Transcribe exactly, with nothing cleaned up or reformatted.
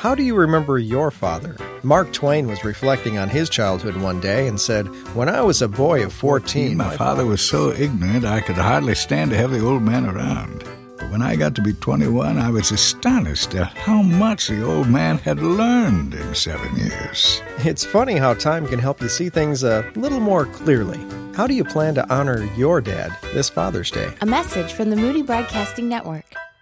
How do you remember your father? Mark Twain was reflecting on his childhood one day and said, "When I was a boy of fourteen, my father was so ignorant I could hardly stand to have the old man around. But when I got to be twenty-one, I was astonished at how much the old man had learned in seven years. It's funny how time can help you see things a little more clearly. How do you plan to honor your dad this Father's Day? A message from the Moody Broadcasting Network.